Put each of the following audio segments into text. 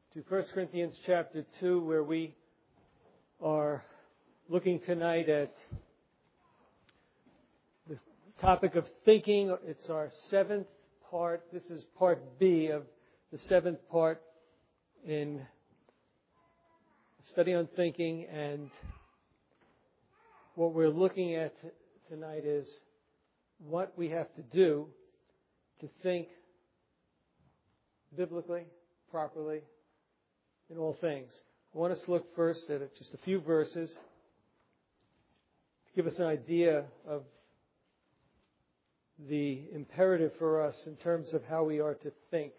to 1 Corinthians chapter 2, where we are looking tonight at the topic of thinking. It's our seventh part. This is part B of the seventh part in study on thinking. And what we're looking at tonight is what we have to do to think biblically, properly, in all things. I want us to look first at just a few verses to give us an idea of the imperative for us in terms of how we are to think.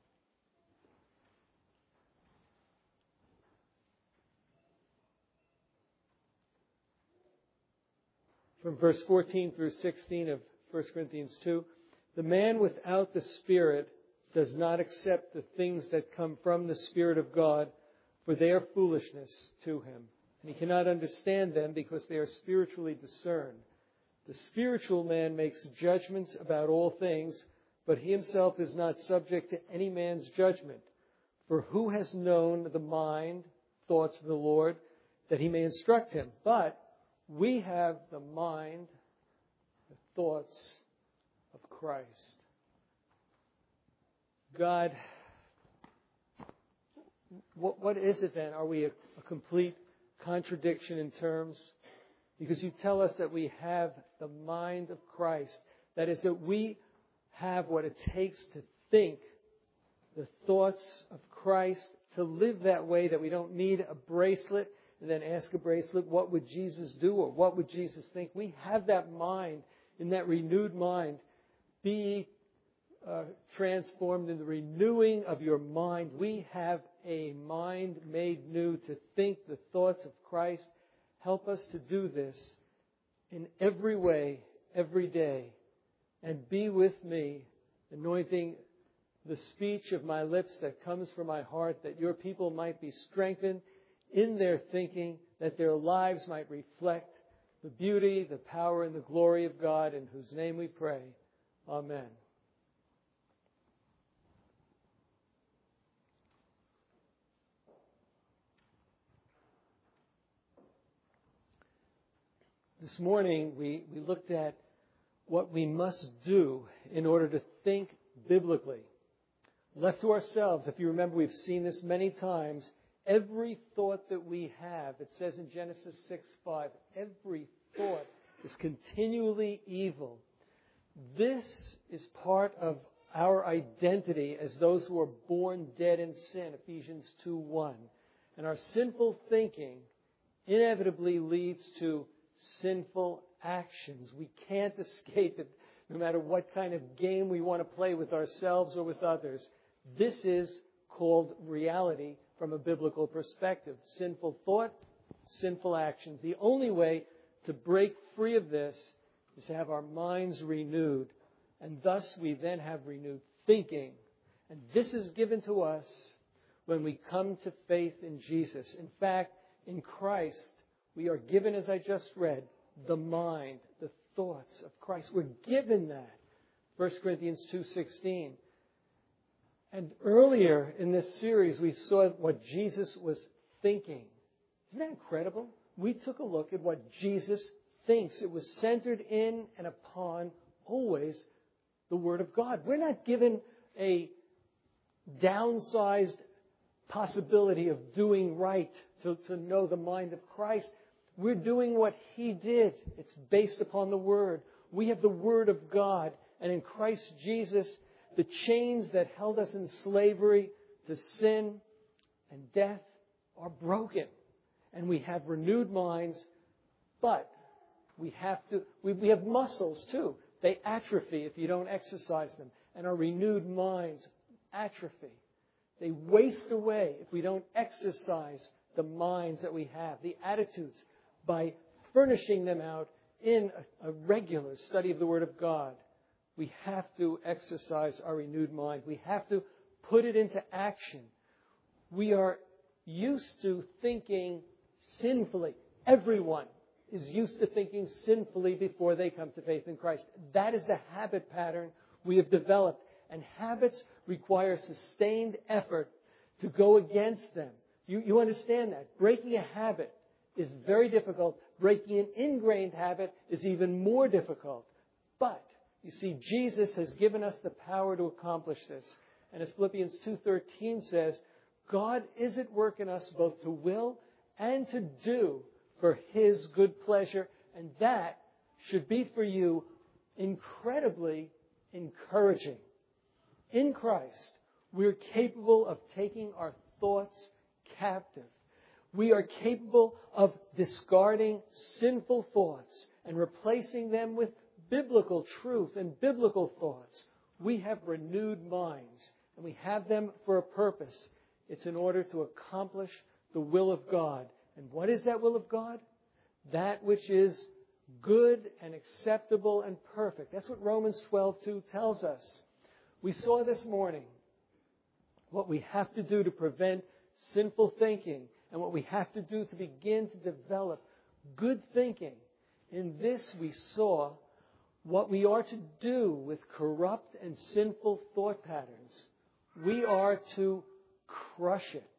From verse 14 through 16 of 1 Corinthians 2, the man without the Spirit does not accept the things that come from the Spirit of God, for they are foolishness to him. And he cannot understand them because they are spiritually discerned. The spiritual man makes judgments about all things, but he himself is not subject to any man's judgment. For who has known the mind, thoughts of the Lord, that he may instruct him? But we have the mind, the thoughts of Christ. God, what is it then? Are we a complete contradiction in terms? Because you tell us that we have the mind of Christ. That is, that we have what it takes to think the thoughts of Christ, to live that way, that we don't need a bracelet and then ask a bracelet, what would Jesus do or what would Jesus think? We have that mind, in that renewed mind. Be transformed in the renewing of your mind. We have a mind made new to think the thoughts of Christ. Help us to do this in every way, every day. And be with me, anointing the speech of my lips that comes from my heart, that your people might be strengthened in their thinking, that their lives might reflect the beauty, the power, and the glory of God, in whose name we pray. Amen. This morning, we looked at what we must do in order to think biblically. Left to ourselves, if you remember, we've seen this many times. Every thought that we have, it says in Genesis 6:5, every thought is continually evil. This is part of our identity as those who are born dead in sin, Ephesians 2:1. And our sinful thinking inevitably leads to sinful actions. We can't escape it, no matter what kind of game we want to play with ourselves or with others. This is called reality from a biblical perspective. Sinful thought, sinful actions. The only way to break free of this is to have our minds renewed. And thus we then have renewed thinking. And this is given to us when we come to faith in Jesus. In fact, in Christ, we are given, as I just read, the mind, the thoughts of Christ. We're given that. 1 Corinthians 2:16. And earlier in this series, we saw what Jesus was thinking. Isn't that incredible? We took a look at what Jesus thinks. It was centered in and upon always the Word of God. We're not given a downsized possibility of doing right to know the mind of Christ. We're doing what He did. It's based upon the Word. We have the Word of God. And in Christ Jesus, the chains that held us in slavery to sin and death are broken. And we have renewed minds, but we have muscles too. They atrophy if you don't exercise them. And our renewed minds atrophy. They waste away if we don't exercise the minds that we have, the attitudes, by furnishing them out in a regular study of the Word of God. We have to exercise our renewed mind. We have to put it into action. We are used to thinking sinfully. Everyone is used to thinking sinfully before they come to faith in Christ. That is the habit pattern we have developed. And habits require sustained effort to go against them. You understand that. Breaking a habit is very difficult. Breaking an ingrained habit is even more difficult. But, you see, Jesus has given us the power to accomplish this. And as Philippians 2:13 says, God is at work in us both to will and to do for His good pleasure. And that should be for you incredibly encouraging. In Christ, we're capable of taking our thoughts captive. We are capable of discarding sinful thoughts and replacing them with biblical truth and biblical thoughts. We have renewed minds, and we have them for a purpose. It's in order to accomplish the will of God. And what is that will of God? That which is good and acceptable and perfect. That's what Romans 12:2 tells us. We saw this morning what we have to do to prevent sinful thinking and what we have to do to begin to develop good thinking. In this we saw what we are to do with corrupt and sinful thought patterns. We are to crush it.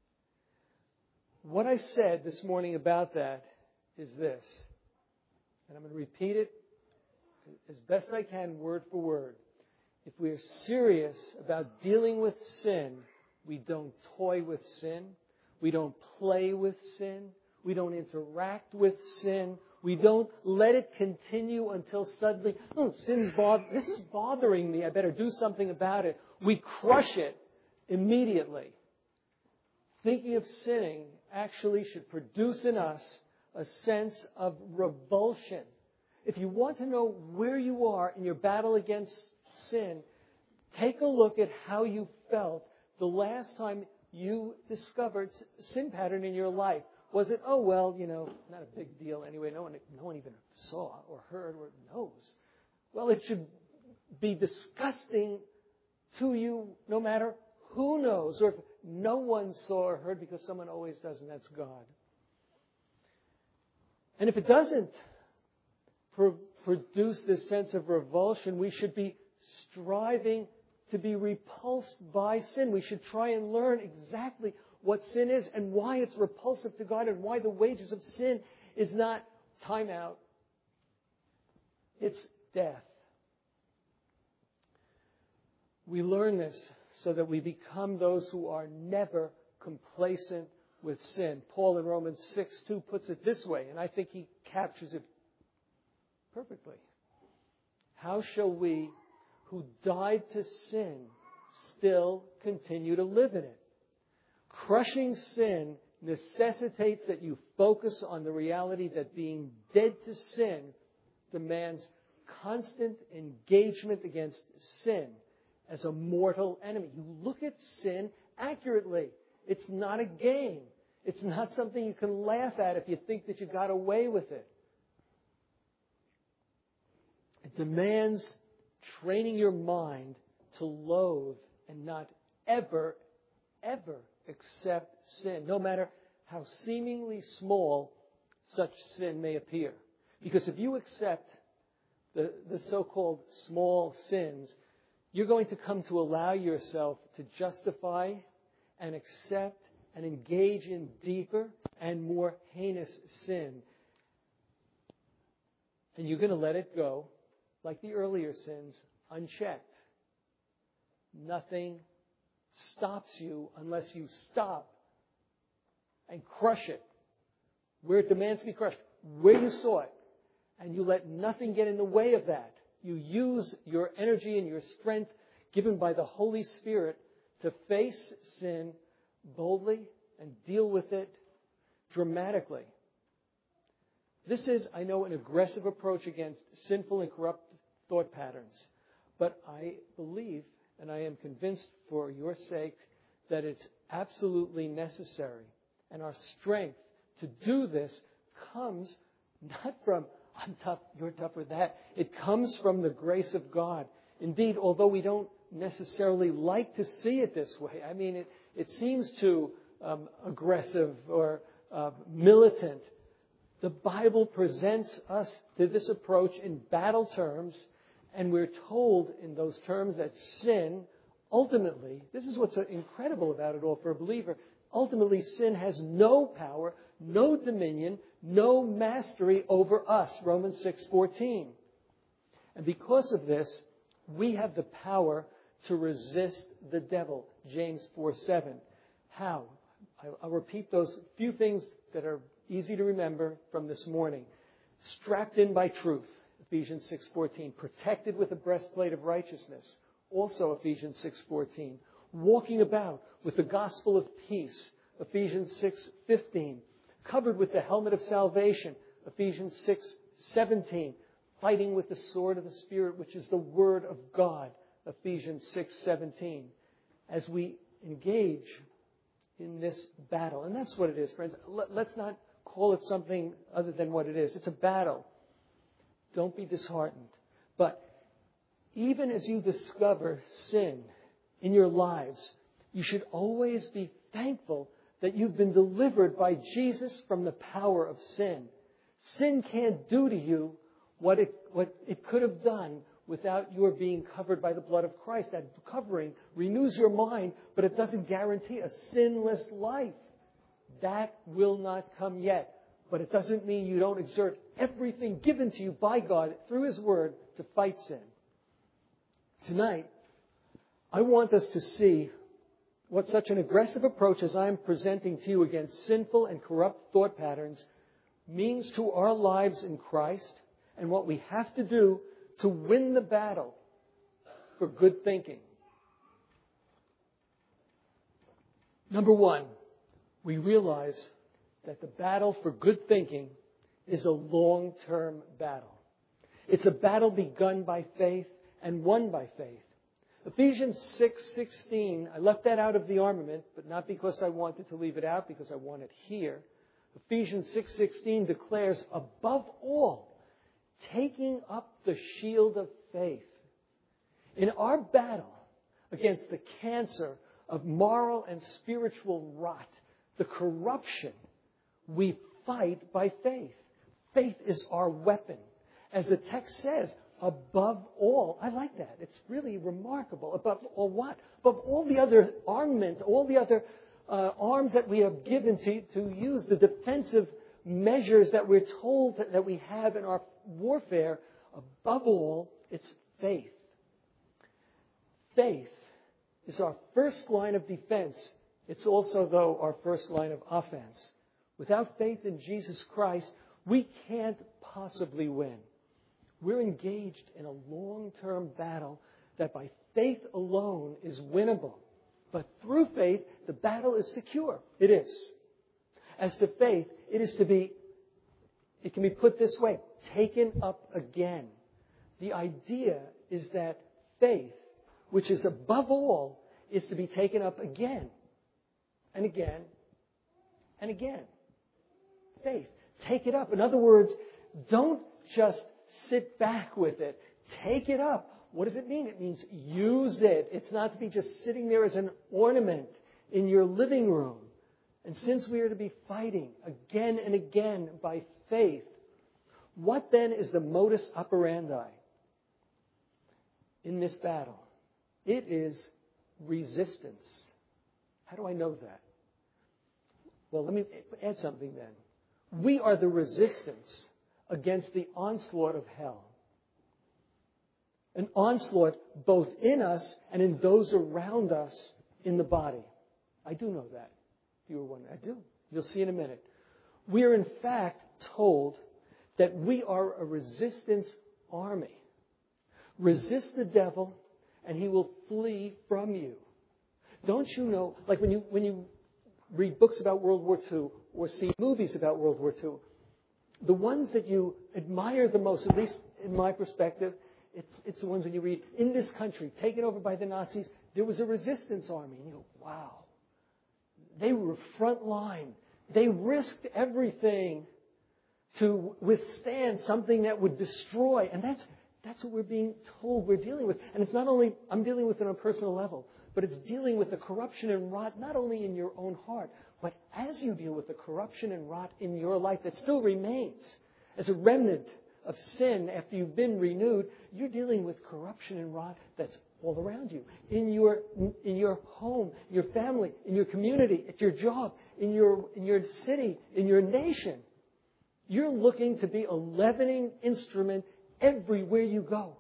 What I said this morning about that is this, and I'm going to repeat it as best I can, word for word. If we are serious about dealing with sin, we don't toy with sin. We don't play with sin. We don't interact with sin. We don't let it continue until suddenly, this is bothering me. I better do something about it. We crush it immediately. Thinking of sinning actually should produce in us a sense of revulsion. If you want to know where you are in your battle against sin, take a look at how you felt the last time you discovered a sin pattern in your life. Was it, not a big deal anyway. No one even saw or heard or knows. Well, it should be disgusting to you no matter who knows, or if no one saw or heard, because someone always does, and that's God. And if it doesn't produce this sense of revulsion, we should be striving to be repulsed by sin. We should try and learn exactly what sin is and why it's repulsive to God and why the wages of sin is not time out. It's death. We learn this so that we become those who are never complacent with sin. Paul in Romans 6:2 puts it this way, and I think he captures it perfectly. How shall we who died to sin still continue to live in it? Crushing sin necessitates that you focus on the reality that being dead to sin demands constant engagement against sin as a mortal enemy. You look at sin accurately. It's not a game. It's not something you can laugh at if you think that you got away with it. It demands training your mind to loathe and not ever, ever accept sin, no matter how seemingly small such sin may appear. Because if you accept the so-called small sins, you're going to come to allow yourself to justify and accept and engage in deeper and more heinous sin. And you're going to let it go, like the earlier sins, unchecked. Nothing stops you unless you stop and crush it where it demands to be crushed, where you saw it. And you let nothing get in the way of that. You use your energy and your strength given by the Holy Spirit to face sin boldly and deal with it dramatically. This is, I know, an aggressive approach against sinful and corrupt thought patterns. But I believe, and I am convinced for your sake, that it's absolutely necessary. And our strength to do this comes not from, I'm tough, you're tougher, that. It comes from the grace of God. Indeed, although we don't necessarily like to see it this way, I mean, it seems too aggressive or militant. The Bible presents us to this approach in battle terms, and we're told in those terms that sin ultimately, this is what's incredible about it all for a believer, ultimately sin has no power, no dominion, no mastery over us, Romans 6:14. And because of this, we have the power to resist the devil, James 4:7. How? I'll repeat those few things that are easy to remember from this morning. Strapped in by truth, Ephesians 6:14. Protected with a breastplate of righteousness, also Ephesians 6:14. Walking about with the gospel of peace, Ephesians 6:15. Covered with the helmet of salvation, Ephesians 6:17. Fighting with the sword of the Spirit, which is the Word of God, Ephesians 6:17. As we engage in this battle, and that's what it is, friends. Let's not call it something other than what it is. It's a battle. Don't be disheartened. But even as you discover sin in your lives, you should always be thankful that you've been delivered by Jesus from the power of sin. Sin can't do to you what it could have done without your being covered by the blood of Christ. That covering renews your mind, but it doesn't guarantee a sinless life. That will not come yet. But it doesn't mean you don't exert everything given to you by God through His Word to fight sin. Tonight, I want us to see what such an aggressive approach as I'm presenting to you against sinful and corrupt thought patterns means to our lives in Christ and what we have to do to win the battle for good thinking. Number one, we realize that the battle for good thinking is a long-term battle. It's a battle begun by faith and won by faith. Ephesians 6:16, I left that out of the armament, but not because I wanted to leave it out, because I want it here. Ephesians 6:16 declares, above all, taking up the shield of faith. In our battle against the cancer of moral and spiritual rot, the corruption, we fight by faith. Faith is our weapon. As the text says, above all. I like that. It's really remarkable. Above all what? Above all the other armament, all the other arms that we have given to use, the defensive measures that we're told that we have in our warfare, above all, it's faith. Faith is our first line of defense. It's also, though, our first line of offense. Without faith in Jesus Christ, we can't possibly win. We're engaged in a long-term battle that by faith alone is winnable. But through faith, the battle is secure. It is. As to faith, it can be put this way, taken up again. The idea is that faith, which is above all, is to be taken up again and again and again. Faith. Take it up. In other words, don't just sit back with it. Take it up. What does it mean? It means use it. It's not to be just sitting there as an ornament in your living room. And since we are to be fighting again and again by faith, what then is the modus operandi in this battle? It is resistance. How do I know that? Well, let me add something then. We are the resistance against the onslaught of hell. An onslaught both in us and in those around us in the body. I do know that. You were wondering. I do. You'll see in a minute. We are in fact told that we are a resistance army. Resist the devil and he will flee from you. Don't you know, like when you read books about World War II or see movies about World War II, the ones that you admire the most, at least in my perspective, it's the ones when you read, in this country, taken over by the Nazis, there was a resistance army. And you go, wow. They were front line. They risked everything to withstand something that would destroy. And that's what we're being told we're dealing with. And it's not only, I'm dealing with it on a personal level, but it's dealing with the corruption and rot, not only in your own heart, but as you deal with the corruption and rot in your life that still remains as a remnant of sin after you've been renewed, you're dealing with corruption and rot that's all around you. In your home, your family, in your community, at your job, in your city, in your nation. You're looking to be a leavening instrument everywhere you go.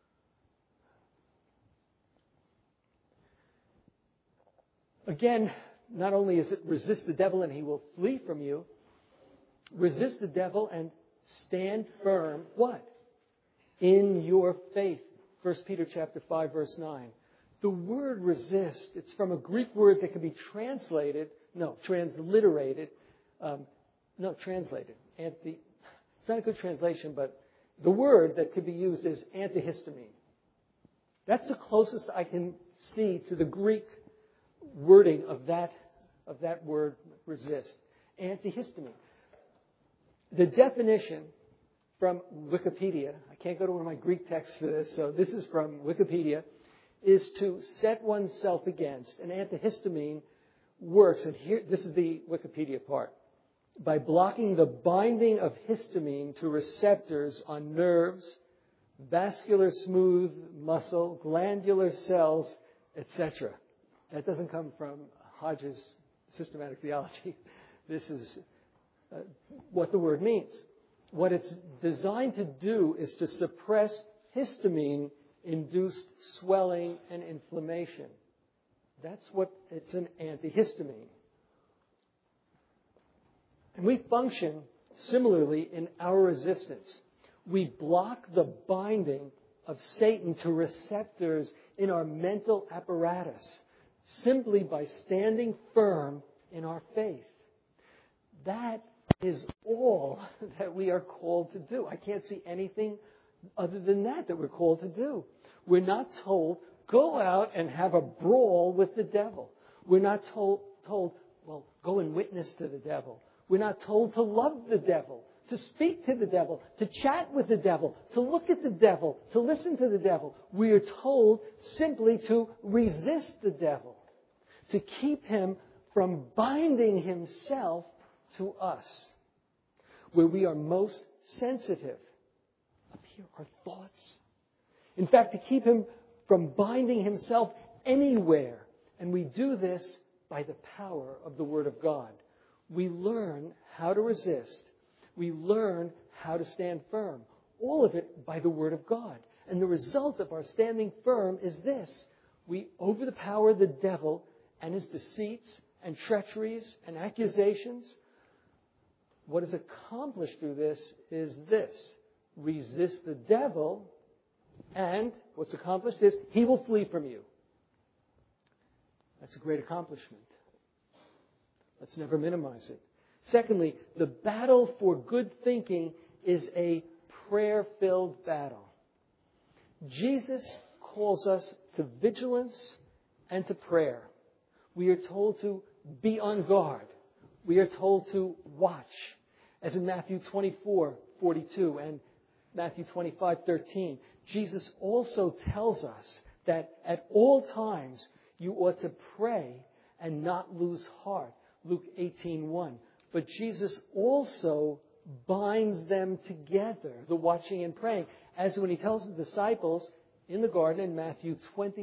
Again, not only is it resist the devil and he will flee from you, resist the devil and stand firm, what? In your faith. 1 Peter chapter 5, verse 9. The word resist, it's from a Greek word that can be translated. It's not a good translation, but the word that could be used is antihistamine. That's the closest I can see to the Greek wording of that word resist. Antihistamine. The definition from Wikipedia, I can't go to one of my Greek texts for this, so this is from Wikipedia, is to set oneself against. An antihistamine works, and here, this is the Wikipedia part, by blocking the binding of histamine to receptors on nerves, vascular smooth muscle, glandular cells, etc. That doesn't come from Hodge's systematic theology. This is what the word means. What it's designed to do is to suppress histamine-induced swelling and inflammation. That's what it's an antihistamine. And we function similarly in our resistance. We block the binding of Satan to receptors in our mental apparatus simply by standing firm in our faith. That is all that we are called to do. I can't see anything other than that we're called to do. We're not told, go out and have a brawl with the devil. We're not told, well, go and witness to the devil. We're not told to love the devil, to speak to the devil, to chat with the devil, to look at the devil, to listen to the devil. We are told simply to resist the devil, to keep him from binding himself to us. Where we are most sensitive, up here, our thoughts. In fact, to keep him from binding himself anywhere. And we do this by the power of the Word of God. We learn how to resist. We learn how to stand firm. All of it by the Word of God. And the result of our standing firm is this. We overpower the devil and his deceits and treacheries and accusations. What is accomplished through this is this. Resist the devil, and what's accomplished is he will flee from you. That's a great accomplishment. Let's never minimize it. Secondly, the battle for good thinking is a prayer-filled battle. Jesus calls us to vigilance and to prayer. We are told to be on guard. We are told to watch, as in Matthew 24:42 and Matthew 25:13. Jesus also tells us that at all times you ought to pray and not lose heart. Luke 18:1. But Jesus also binds them together, the watching and praying, as when he tells the disciples in the garden in Matthew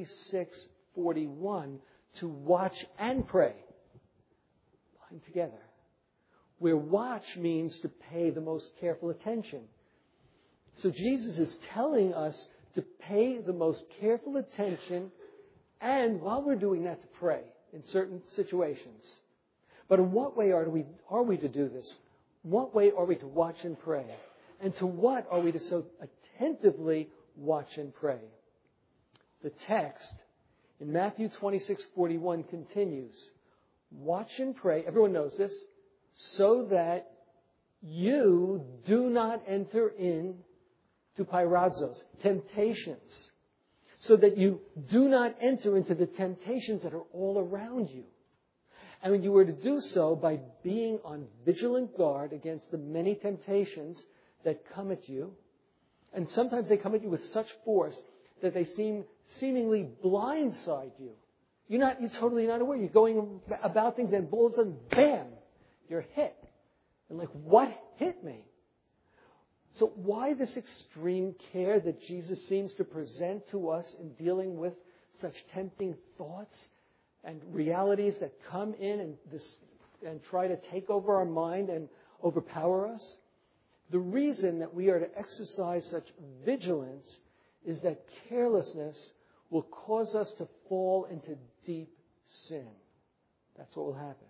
26:41 to watch and pray. Bind together. Where watch means to pay the most careful attention. So Jesus is telling us to pay the most careful attention, and while we're doing that, to pray in certain situations. But in what way are we to do this? What way are we to watch and pray? And to what are we to so attentively watch and pray? The text in Matthew 26:41 continues. Watch and pray, everyone knows this, so that you do not enter into pyrazos, temptations. So that you do not enter into the temptations that are all around you. And when you were to do so by being on vigilant guard against the many temptations that come at you, and sometimes they come at you with such force that they seemingly blindside you. You're totally not aware. You're going about things and all of a sudden, bam, you're hit. And like, what hit me? So why this extreme care that Jesus seems to present to us in dealing with such tempting thoughts and realities that come in and try to take over our mind and overpower us? The reason that we are to exercise such vigilance is that carelessness will cause us to fall into deep sin. That's what will happen.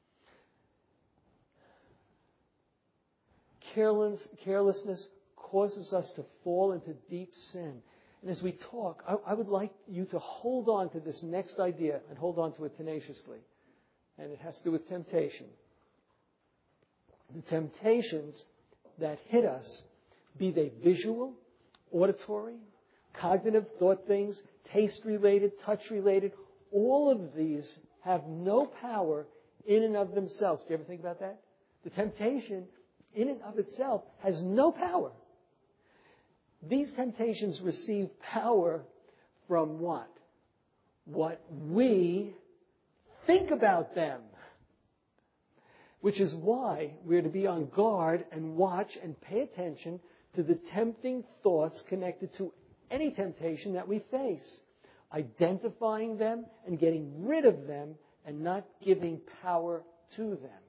Carelessness causes us to fall into deep sin. And as we talk, I would like you to hold on to this next idea and hold on to it tenaciously. And it has to do with temptation. The temptations that hit us, be they visual, auditory, cognitive thought things, taste-related, touch-related, all of these have no power in and of themselves. Do you ever think about that? The temptation in and of itself has no power. These temptations receive power from what? What we think about them. Which is why we're to be on guard and watch and pay attention to the tempting thoughts connected to any temptation that we face. Identifying them and getting rid of them and not giving power to them.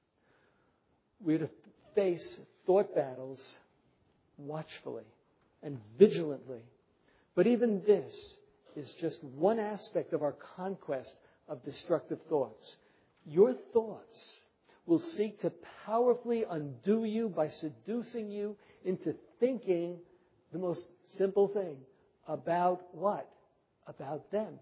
We're to face thought battles watchfully and vigilantly. But even this is just one aspect of our conquest of destructive thoughts. Your thoughts will seek to powerfully undo you by seducing you into thinking the most simple thing. About what? About them.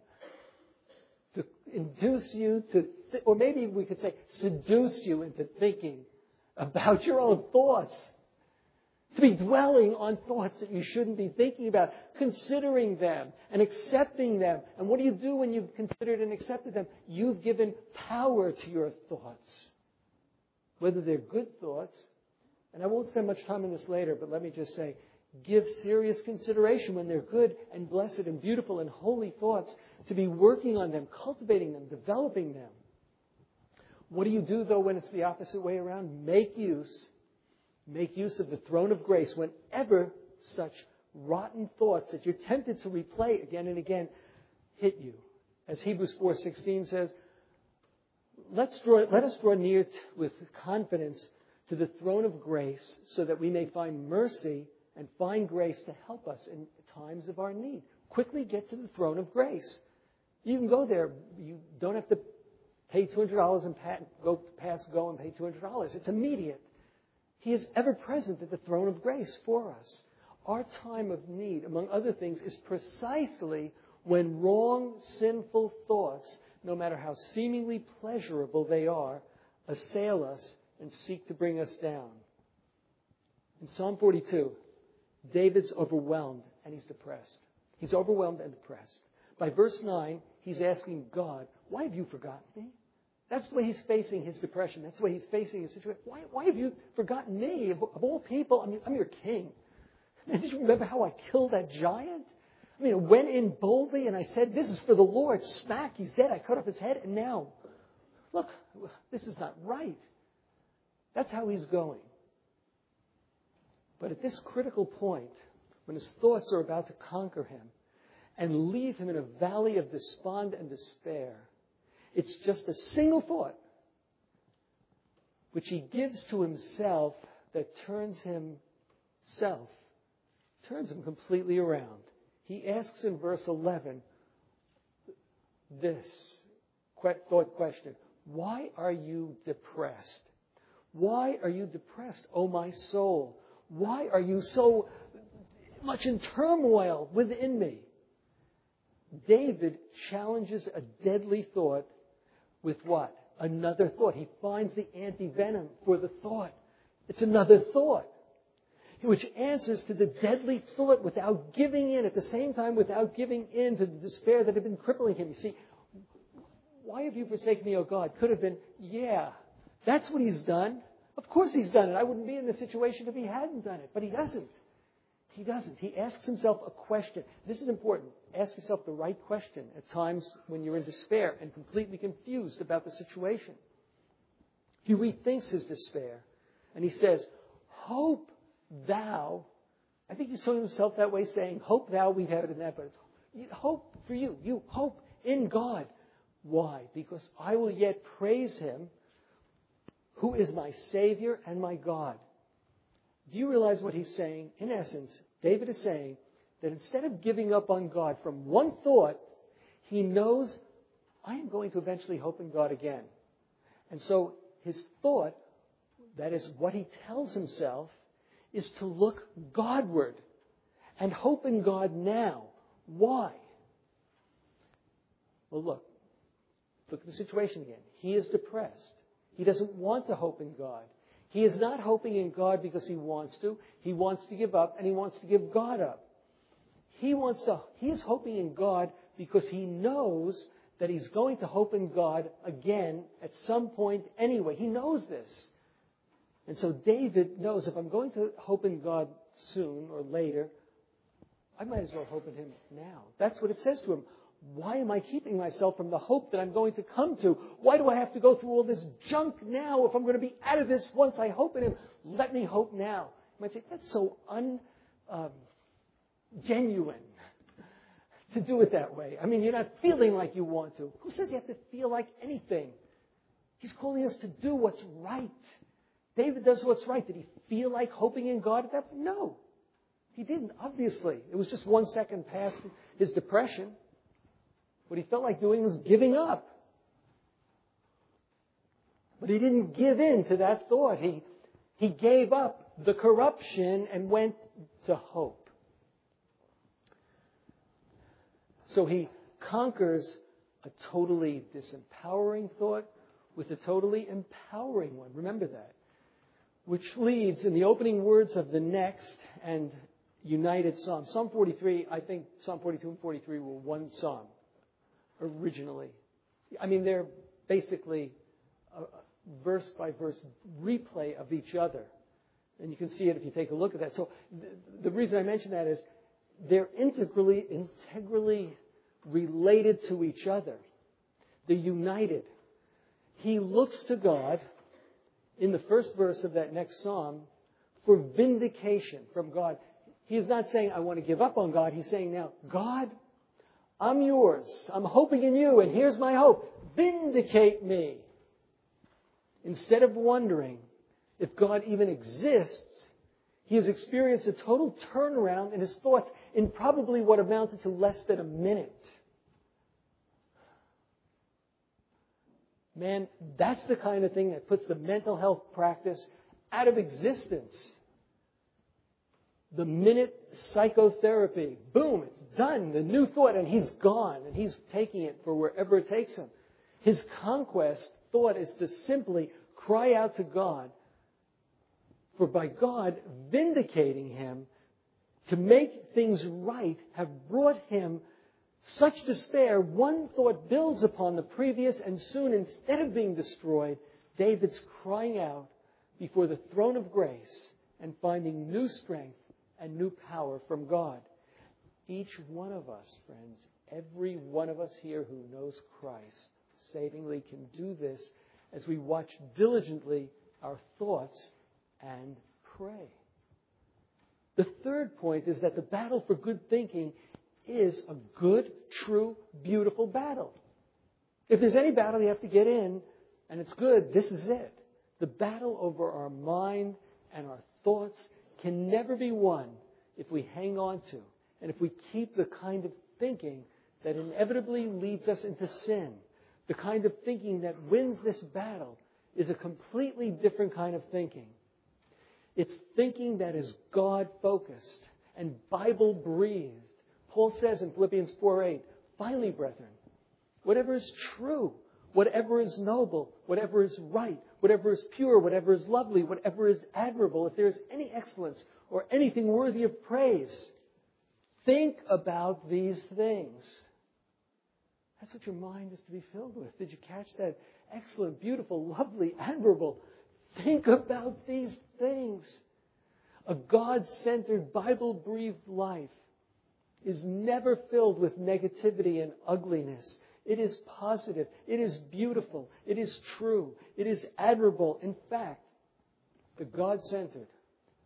To induce you to, or maybe we could say, seduce you into thinking about your own thoughts. To be dwelling on thoughts that you shouldn't be thinking about, considering them and accepting them. And what do you do when you've considered and accepted them? You've given power to your thoughts. Whether they're good thoughts, and I won't spend much time on this later, but let me just say, give serious consideration when they're good and blessed and beautiful and holy thoughts, to be working on them, cultivating them, developing them. What do you do, though, when it's the opposite way around? Make use of the throne of grace whenever such rotten thoughts that you're tempted to replay again and again hit you. As Hebrews 4:16 says, let us draw near with confidence to the throne of grace so that we may find mercy and find grace to help us in times of our need. Quickly get to the throne of grace. You can go there. You don't have to pay $200 and go and pay $200. It's immediate. He is ever present at the throne of grace for us. Our time of need, among other things, is precisely when wrong, sinful thoughts, no matter how seemingly pleasurable they are, assail us and seek to bring us down. In Psalm 42, David's overwhelmed and he's depressed. He's overwhelmed and depressed. By verse 9, he's asking God, why have you forgotten me? That's the way he's facing his depression. That's the way he's facing his situation. Why have you forgotten me? Of all people, I'm your king. Did you remember how I killed that giant? I went in boldly and I said, this is for the Lord. Smack, he's dead. I cut off his head. And now, look, this is not right. That's how he's going. But at this critical point, when his thoughts are about to conquer him and leave him in a valley of despond and despair, it's just a single thought which he gives to himself that turns him completely around. He asks in verse 11 this thought question: why are you depressed? Why are you depressed, O my soul? Why are you so much in turmoil within me? David challenges a deadly thought with what? Another thought. He finds the anti-venom for the thought. It's another thought, which answers to the deadly thought without giving in, at the same time without giving in to the despair that had been crippling him. You see, why have you forsaken me, O God? Could have been, yeah, that's what he's done. Of course he's done it. I wouldn't be in this situation if he hadn't done it. But he doesn't. He doesn't. He asks himself a question. This is important. Ask yourself the right question at times when you're in despair and completely confused about the situation. He rethinks his despair and he says, hope thou, I think he's showing himself that way, saying, hope thou, we have it in that, but it's hope for you. You hope in God. Why? Because I will yet praise him who is my Savior and my God. Do you realize what he's saying? In essence, David is saying that instead of giving up on God from one thought, he knows I am going to eventually hope in God again. And so his thought, that is what he tells himself, is to look Godward and hope in God now. Why? Well, look at the situation again. He is depressed. He doesn't want to hope in God. He is not hoping in God because he wants to. He wants to give up, and he wants to give God up. He is hoping in God because he knows that he's going to hope in God again at some point anyway. He knows this. And so David knows if I'm going to hope in God soon or later, I might as well hope in him now. That's what it says to him. Why am I keeping myself from the hope that I'm going to come to? Why do I have to go through all this junk now if I'm going to be out of this once I hope in him? Let me hope now. You might say, that's so genuine to do it that way. I mean, you're not feeling like you want to. Who says you have to feel like anything? He's calling us to do what's right. David does what's right. Did he feel like hoping in God at that point? No. He didn't, obviously. It was just 1 second past his depression. What he felt like doing was giving up. But he didn't give in to that thought. He gave up the corruption and went to hope. So he conquers a totally disempowering thought with a totally empowering one. Remember that. Which leads in the opening words of the next and united psalm. Psalm 43, I think Psalm 42 and 43 were one psalm originally. I mean, they're basically a verse by verse replay of each other. And you can see it if you take a look at that. So the reason I mention that is they're integrally related to each other. They're united. He looks to God in the first verse of that next psalm for vindication from God. He is not saying, I want to give up on God. He's saying now, God, I'm yours. I'm hoping in you, and here's my hope. Vindicate me. Instead of wondering if God even exists, he has experienced a total turnaround in his thoughts in probably what amounted to less than a minute. Man, that's the kind of thing that puts the mental health practice out of existence. The minute psychotherapy, boom, it's done. The new thought, and he's gone, and he's taking it for wherever it takes him. His conquest thought is to simply cry out to God, for by God vindicating him, to make things right, have brought him such despair. One thought builds upon the previous, and soon, instead of being destroyed, David's crying out before the throne of grace and finding new strength and new power from God. Each one of us, friends, every one of us here who knows Christ savingly can do this as we watch diligently our thoughts and pray. The third point is that the battle for good thinking is a good, true, beautiful battle. If there's any battle you have to get in, and it's good, this is it. The battle over our mind and our thoughts can never be won if we hang on to and if we keep the kind of thinking that inevitably leads us into sin. The kind of thinking that wins this battle is a completely different kind of thinking. It's thinking that is God-focused and Bible-breathed. Paul says in Philippians 4:8, finally, brethren, whatever is true, whatever is noble, whatever is right, whatever is pure, whatever is lovely, whatever is admirable, if there is any excellence or anything worthy of praise, think about these things. That's what your mind is to be filled with. Did you catch that? Excellent, beautiful, lovely, admirable. Think about these things. A God-centered, Bible-breathed life is never filled with negativity and ugliness. It is positive. It is beautiful. It is true. It is admirable. In fact, the God-centered,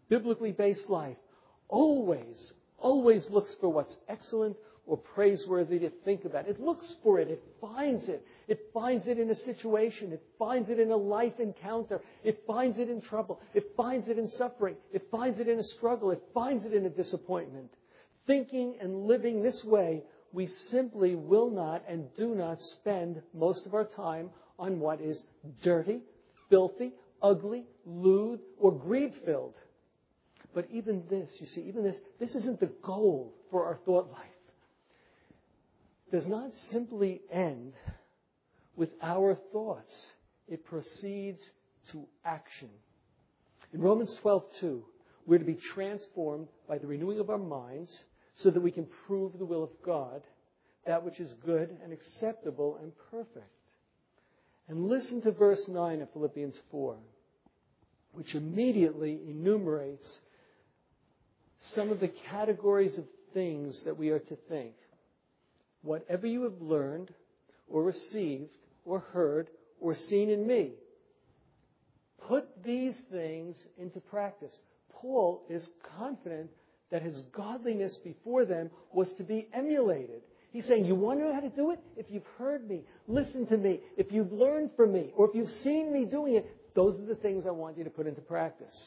biblically based life always looks for what's excellent or praiseworthy to think about. It looks for it. It finds it. It finds it in a situation. It finds it in a life encounter. It finds it in trouble. It finds it in suffering. It finds it in a struggle. It finds it in a disappointment. Thinking and living this way, we simply will not and do not spend most of our time on what is dirty, filthy, ugly, lewd, or greed-filled. But even this, you see, this isn't the goal for our thought life. It does not simply end with our thoughts. It proceeds to action. In Romans 12:2, we're to be transformed by the renewing of our minds so that we can prove the will of God, that which is good and acceptable and perfect. And listen to verse 9 of Philippians 4, which immediately enumerates some of the categories of things that we are to think. Whatever you have learned or received or heard or seen in me, put these things into practice. Paul is confident that his godliness before them was to be emulated. He's saying, you want to know how to do it? If you've heard me, listen to me, if you've learned from me, or if you've seen me doing it, those are the things I want you to put into practice.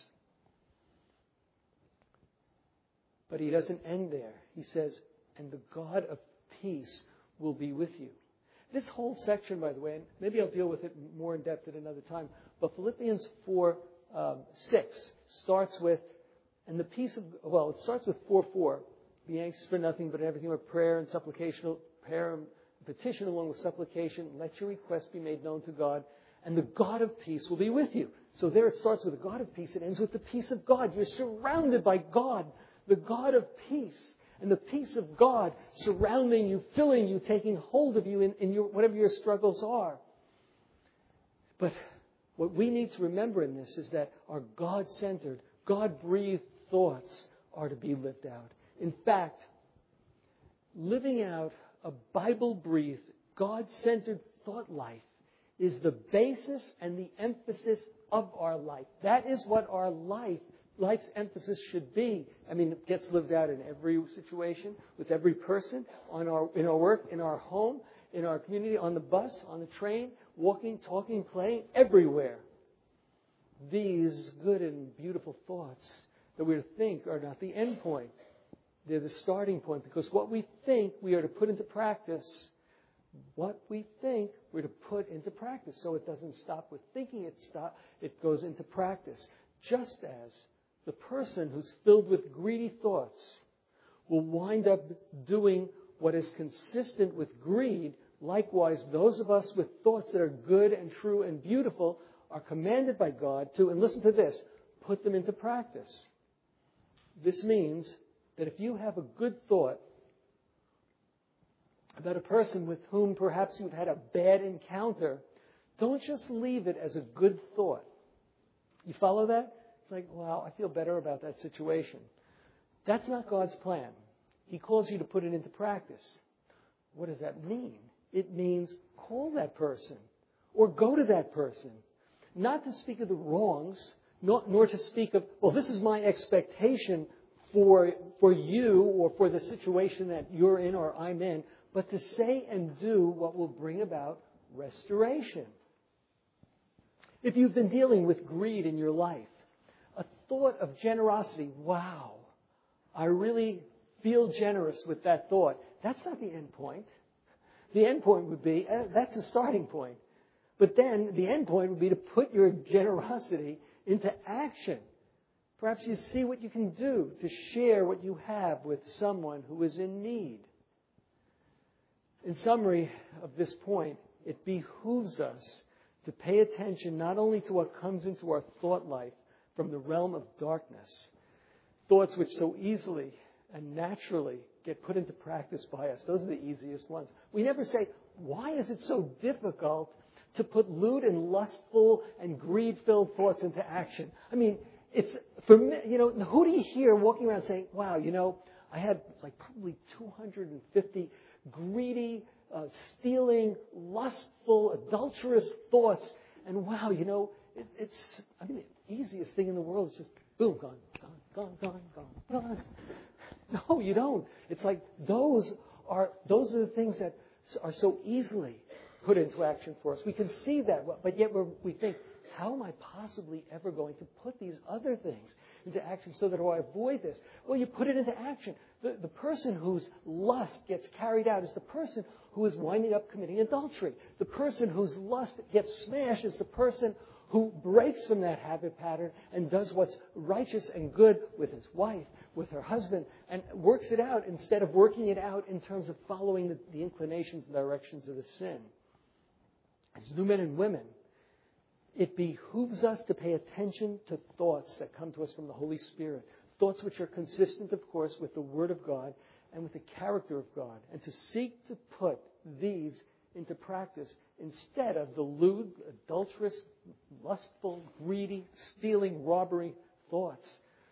But he doesn't end there. He says, and the God of peace will be with you. This whole section, by the way, and maybe I'll deal with it more in depth at another time, but Philippians 4:6 starts with, and the peace of, well, it starts with 4:4. Be anxious for nothing, but everything with prayer and supplication, prayer and petition along with supplication. Let your requests be made known to God, and the God of peace will be with you. So there it starts with the God of peace. It ends with the peace of God. You're surrounded by God, the God of peace. And the peace of God surrounding you, filling you, taking hold of you in your, whatever your struggles are. But what we need to remember in this is that our God-centered, God-breathed thoughts are to be lived out. In fact, living out a Bible-breathed, God-centered thought life is the basis and the emphasis of our life. That is what our life's emphasis should be. I mean, it gets lived out in every situation, with every person, in our work, in our home, in our community, on the bus, on the train, walking, talking, playing, everywhere. These good and beautiful thoughts that we're to think are not the end point. They're the starting point, because what we think we are to put into practice. What we think we're to put into practice. So it doesn't stop with thinking, it goes into practice. Just as the person who's filled with greedy thoughts will wind up doing what is consistent with greed, likewise those of us with thoughts that are good and true and beautiful are commanded by God to, and listen to this, put them into practice. This means that if you have a good thought about a person with whom perhaps you've had a bad encounter, don't just leave it as a good thought. You follow that? It's like, wow, I feel better about that situation. That's not God's plan. He calls you to put it into practice. What does that mean? It means call that person or go to that person. Not to speak of the wrongs, nor to speak of, well, this is my expectation for you or for the situation that you're in or I'm in, but to say and do what will bring about restoration. If you've been dealing with greed in your life, a thought of generosity, wow, I really feel generous with that thought. That's not the end point. The end point would be, that's the starting point. But then the end point would be to put your generosity into action. Perhaps you see what you can do to share what you have with someone who is in need. In summary of this point, it behooves us to pay attention not only to what comes into our thought life from the realm of darkness, thoughts which so easily and naturally get put into practice by us. Those are the easiest ones. We never say, why is it so difficult to put lewd and lustful and greed-filled thoughts into action? I mean, it's, for me, who do you hear walking around saying, wow, I had like probably 250 greedy, stealing, lustful, adulterous thoughts. And wow, the easiest thing in the world is just boom, gone. No, you don't. It's like those are the things that are so easily put into action for us. We can see that, but yet we think, how am I possibly ever going to put these other things into action so that I avoid this? Well, you put it into action. The person whose lust gets carried out is the person who is winding up committing adultery. The person whose lust gets smashed is the person who breaks from that habit pattern and does what's righteous and good with his wife, with her husband, and works it out instead of working it out in terms of following the inclinations and directions of the sin. As new men and women, it behooves us to pay attention to thoughts that come to us from the Holy Spirit. Thoughts which are consistent, of course, with the Word of God and with the character of God. And to seek to put these into practice instead of the lewd, adulterous, lustful, greedy, stealing, robbery thoughts.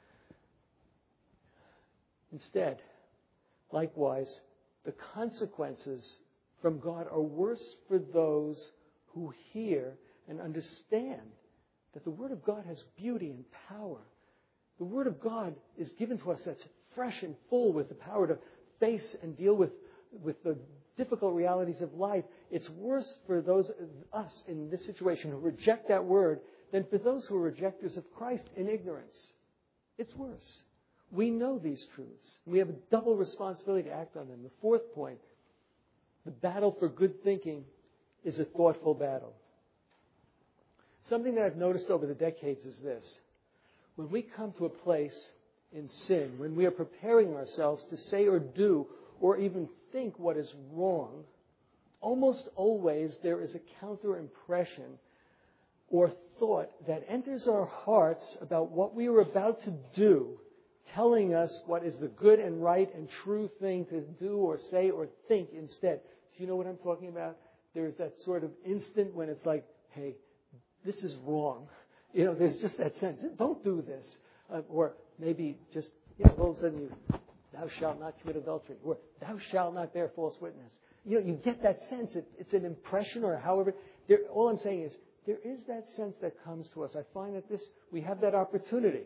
Instead, likewise, the consequences from God are worse for those who hear and understand that the Word of God has beauty and power. The Word of God is given to us that's fresh and full with the power to face and deal with the difficult realities of life. It's worse for those of us in this situation who reject that Word than for those who are rejectors of Christ in ignorance. It's worse. We know these truths. We have a double responsibility to act on them. The fourth point, the battle for good thinking is a thoughtful battle. Something that I've noticed over the decades is this. When we come to a place in sin, when we are preparing ourselves to say or do or even think what is wrong, almost always there is a counter-impression or thought that enters our hearts about what we are about to do, telling us what is the good and right and true thing to do or say or think instead. Do you know what I'm talking about? There's that sort of instant when it's like, hey, this is wrong. There's just that sense. Don't do this. Or maybe just, all of a sudden thou shalt not commit adultery. Or thou shalt not bear false witness. You get that sense. It's an impression or however. All I'm saying is there is that sense that comes to us. I find that we have that opportunity.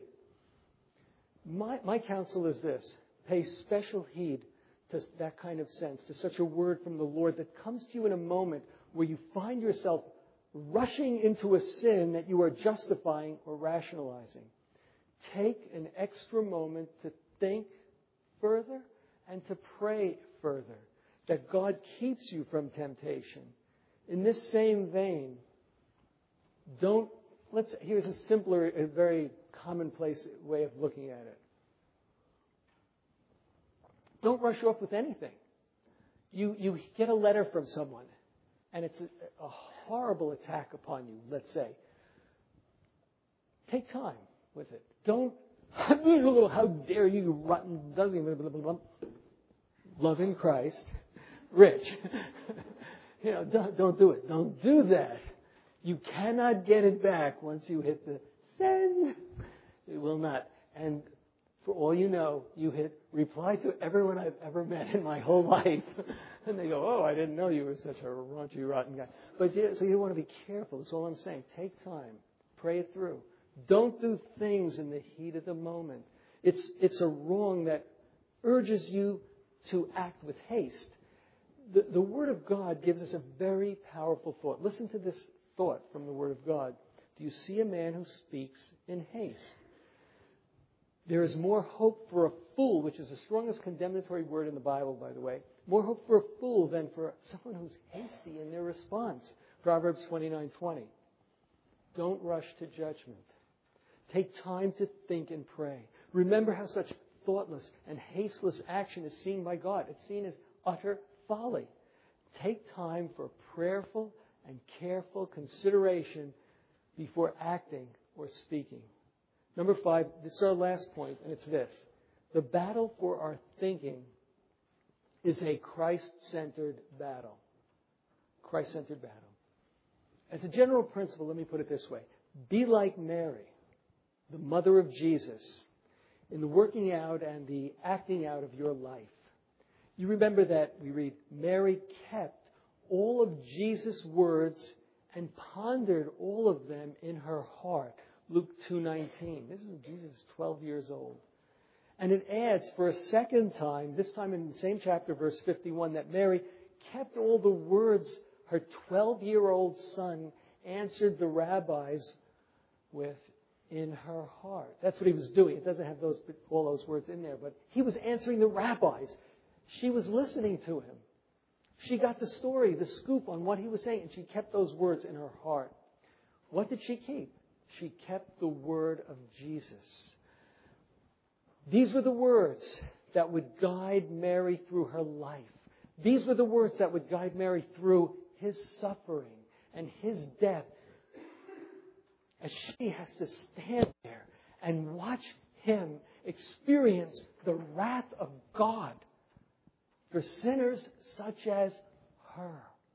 My counsel is this. Pay special heed to that kind of sense, to such a word from the Lord that comes to you in a moment where you find yourself rushing into a sin that you are justifying or rationalizing. Take an extra moment to think further and to pray further that God keeps you from temptation. In this same vein, here's a simpler, a very commonplace way of looking at it. Don't rush off with anything. You get a letter from someone and it's a horrible attack upon you, let's say. Take time with it. Don't, how dare you, rotten, love in Christ, Rich. Don't do it. Don't do that. You cannot get it back once you hit the send. It will not. And for all you know, you hit reply to everyone I've ever met in my whole life. And they go, oh, I didn't know you were such a raunchy, rotten guy. So you want to be careful. That's all I'm saying. Take time. Pray it through. Don't do things in the heat of the moment. It's a wrong that urges you to act with haste. The Word of God gives us a very powerful thought. Listen to this thought from the Word of God. Do you see a man who speaks in haste? There is more hope for a fool, which is the strongest condemnatory word in the Bible, by the way. More hope for a fool than for someone who's hasty in their response. Proverbs 29:20. Don't rush to judgment. Take time to think and pray. Remember how such thoughtless and hasteless action is seen by God. It's seen as utter folly. Take time for prayerful and careful consideration before acting or speaking. Number 5, this is our last point, and it's this. The battle for our thinking is a Christ-centered battle. Christ-centered battle. As a general principle, let me put it this way. Be like Mary, the mother of Jesus, in the working out and the acting out of your life. You remember that we read, Mary kept all of Jesus' words and pondered all of them in her heart. Luke 2:19. Jesus is 12 years old. And it adds for a second time, this time in the same chapter, verse 51, that Mary kept all the words her 12-year-old son answered the rabbis with in her heart. That's what he was doing. It doesn't have all those words in there, but he was answering the rabbis. She was listening to him. She got the story, the scoop on what he was saying, and she kept those words in her heart. What did she keep? She kept the word of Jesus. These were the words that would guide Mary through her life. These were the words that would guide Mary through his suffering and his death, as she has to stand there and watch him experience the wrath of God for sinners such as her.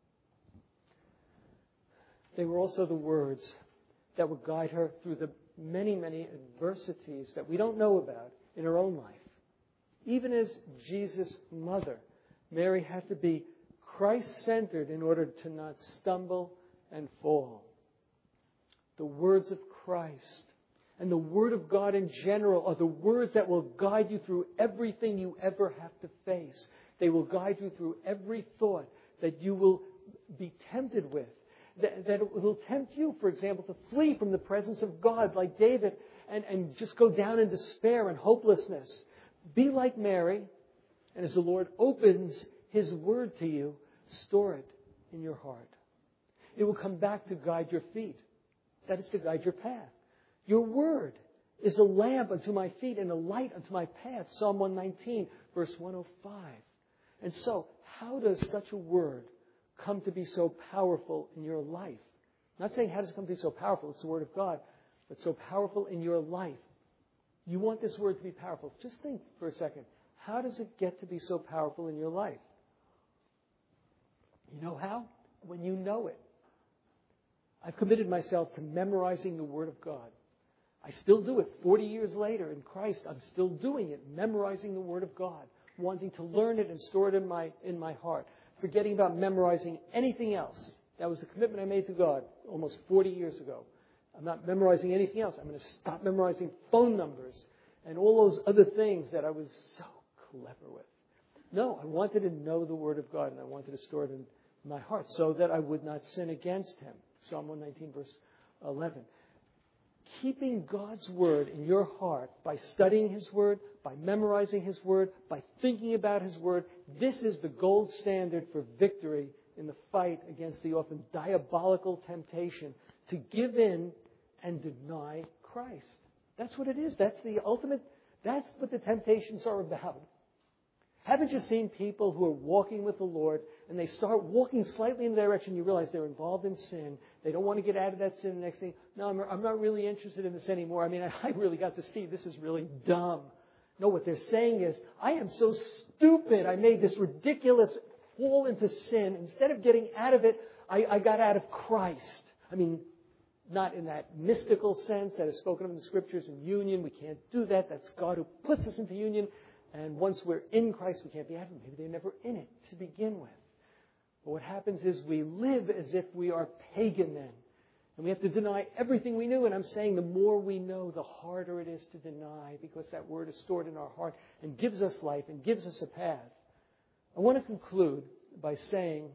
They were also the words that would guide her through the many, many adversities that we don't know about in her own life. Even as Jesus' mother, Mary had to be Christ-centered in order to not stumble and fall. The words of Christ and the Word of God in general are the words that will guide you through everything you ever have to face. They will guide you through every thought that you will be tempted with. That will tempt you, for example, to flee from the presence of God like David and just go down in despair and hopelessness. Be like Mary, and as the Lord opens His Word to you, store it in your heart. It will come back to guide your feet. That is to guide your path. Your Word is a lamp unto my feet and a light unto my path. Psalm 119, verse 105. And so, how does such a Word come to be so powerful in your life? I'm not saying how does it come to be so powerful, it's the Word of God, but so powerful in your life. You want this Word to be powerful. Just think for a second. How does it get to be so powerful in your life? You know how? When you know it. I've committed myself to memorizing the Word of God. I still do it 40 years later in Christ. I'm still doing it, memorizing the Word of God, wanting to learn it and store it in my heart, forgetting about memorizing anything else. That was a commitment I made to God almost 40 years ago. I'm not memorizing anything else. I'm going to stop memorizing phone numbers and all those other things that I was so clever with. No, I wanted to know the Word of God, and I wanted to store it in my heart so that I would not sin against Him. Psalm 119, verse 11. Keeping God's Word in your heart by studying His Word, by memorizing His Word, by thinking about His Word, this is the gold standard for victory in the fight against the often diabolical temptation to give in and deny Christ. That's what it is. That's the ultimate, that's what the temptations are about. Haven't you seen people who are walking with the Lord and they start walking slightly in the direction, you realize they're involved in sin. They don't want to get out of that sin. The next thing, no, I'm not really interested in this anymore. I mean, I really got to see this is really dumb. No, what they're saying is, I am so stupid. I made this ridiculous fall into sin. Instead of getting out of it, I got out of Christ. I mean, not in that mystical sense that is spoken of in the Scriptures in union. We can't do that. That's God who puts us into union. And once we're in Christ, we can't be out of Him. Maybe they're never in it to begin with. But what happens is we live as if we are pagan then. And we have to deny everything we knew. And I'm saying the more we know, the harder it is to deny, because that Word is stored in our heart and gives us life and gives us a path. I want to conclude by saying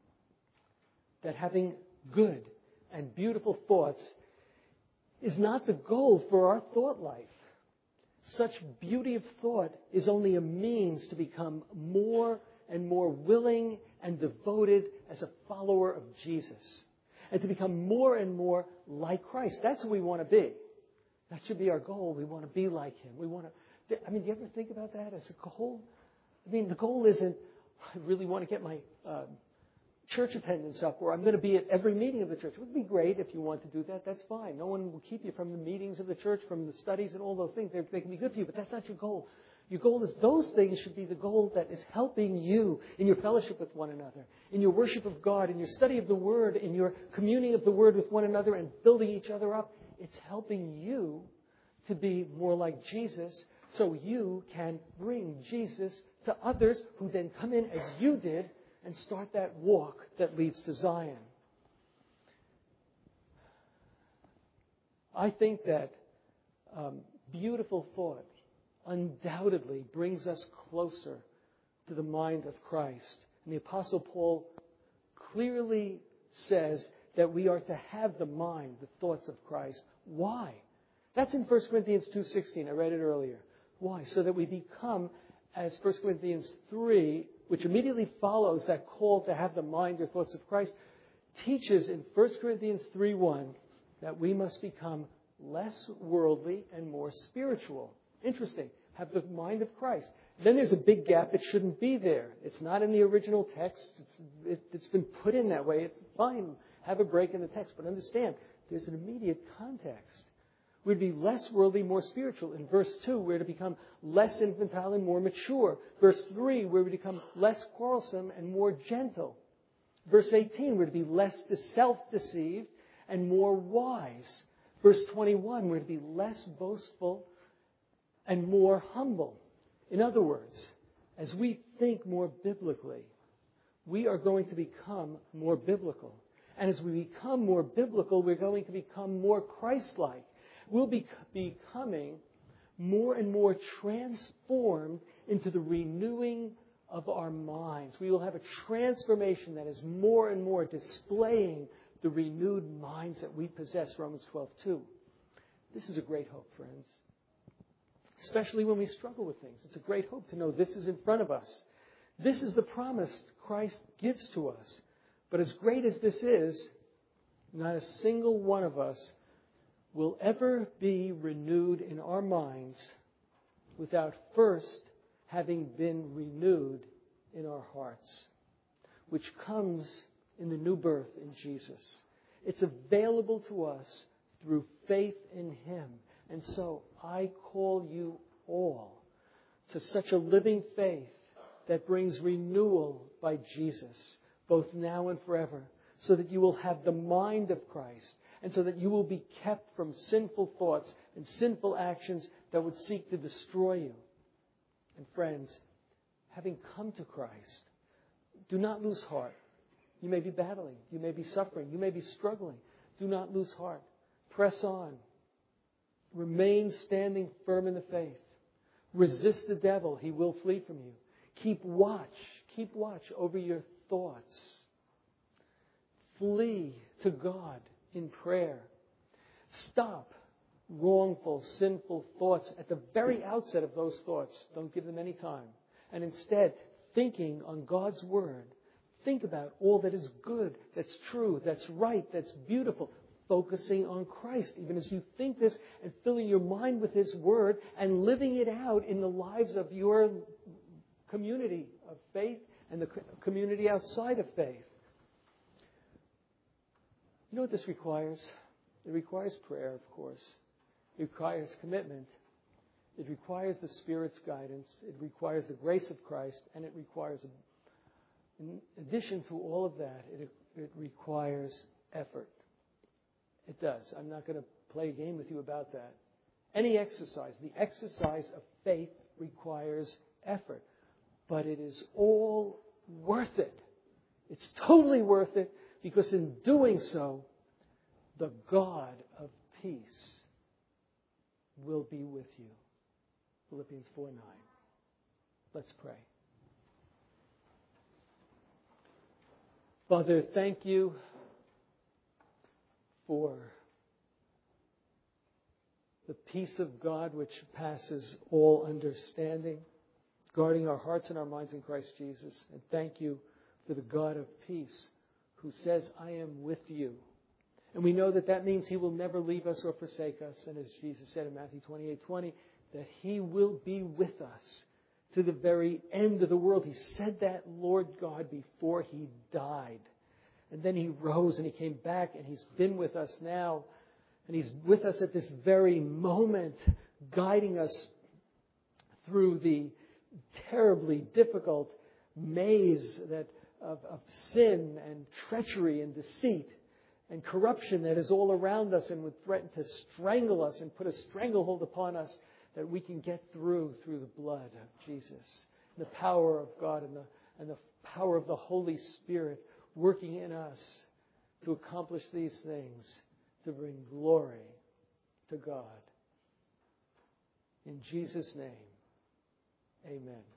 that having good and beautiful thoughts is not the goal for our thought life. Such beauty of thought is only a means to become more and more willing and devoted as a follower of Jesus. And to become more and more like Christ. That's who we want to be. That should be our goal. We want to be like Him. Do you ever think about that as a goal? I mean, the goal isn't, I really want to get my church attendance up, or I'm going to be at every meeting of the church. It would be great if you want to do that. That's fine. No one will keep you from the meetings of the church, from the studies and all those things. They can be good for you, but that's not your goal. Your goal is those things should be the goal that is helping you in your fellowship with one another, in your worship of God, in your study of the Word, in your communing of the Word with one another and building each other up. It's helping you to be more like Jesus so you can bring Jesus to others who then come in as you did and start that walk that leads to Zion. I think that beautiful thought undoubtedly brings us closer to the mind of Christ. And the Apostle Paul clearly says that we are to have the mind, the thoughts of Christ. Why? That's in 1 Corinthians 2:16. I read it earlier. Why? So that we become, as 1 Corinthians 3, which immediately follows that call to have the mind or thoughts of Christ, teaches in 1 Corinthians 3:1 that we must become less worldly and more spiritual. Interesting. Have the mind of Christ. Then there's a big gap. It shouldn't be there. It's not in the original text. It's been put in that way. It's fine. Have a break in the text. But understand, there's an immediate context. We're to be less worldly, more spiritual. In verse 2, we're to become less infantile and more mature. Verse 3, we're to become less quarrelsome and more gentle. Verse 18, we're to be less self-deceived and more wise. Verse 21, we're to be less boastful and more humble. In other words, as we think more biblically, we are going to become more biblical. And as we become more biblical, we're going to become more Christ-like. We'll be becoming more and more transformed into the renewing of our minds. We will have a transformation that is more and more displaying the renewed minds that we possess, Romans 12:2. This is a great hope, friends. Especially when we struggle with things. It's a great hope to know this is in front of us. This is the promise Christ gives to us. But as great as this is, not a single one of us will ever be renewed in our minds without first having been renewed in our hearts, which comes in the new birth in Jesus. It's available to us through faith in Him. And so I call you all to such a living faith that brings renewal by Jesus, both now and forever, so that you will have the mind of Christ, and so that you will be kept from sinful thoughts and sinful actions that would seek to destroy you. And friends, having come to Christ, do not lose heart. You may be battling. You may be suffering. You may be struggling. Do not lose heart. Press on. Remain standing firm in the faith. Resist the devil. He will flee from you. Keep watch over your thoughts. Flee to God in prayer. Stop wrongful, sinful thoughts at the very outset of those thoughts. Don't give them any time. And instead, thinking on God's Word. Think about all that is good, that's true, that's right, that's beautiful. Focusing on Christ, even as you think this, and filling your mind with His Word and living it out in the lives of your community of faith and the community outside of faith. You know what this requires? It requires prayer, of course. It requires commitment. It requires the Spirit's guidance. It requires the grace of Christ. And it requires, in addition to all of that, it requires effort. It does. I'm not going to play a game with you about that. Any exercise, the exercise of faith requires effort. But it is all worth it. It's totally worth it, because in doing so, the God of peace will be with you. Philippians 4:9. Let's pray. Father, thank you for the peace of God which passes all understanding, guarding our hearts and our minds in Christ Jesus. And thank you for the God of peace who says, I am with you. And we know that that means He will never leave us or forsake us. And as Jesus said in Matthew 28:20, that He will be with us to the very end of the world. He said that, Lord God, before He died. And then He rose and He came back, and He's been with us now. And He's with us at this very moment, guiding us through the terribly difficult maze of sin and treachery and deceit and corruption that is all around us and would threaten to strangle us and put a stranglehold upon us, that we can get through the blood of Jesus. And the power of God and the power of the Holy Spirit working in us to accomplish these things, to bring glory to God. In Jesus' name, amen.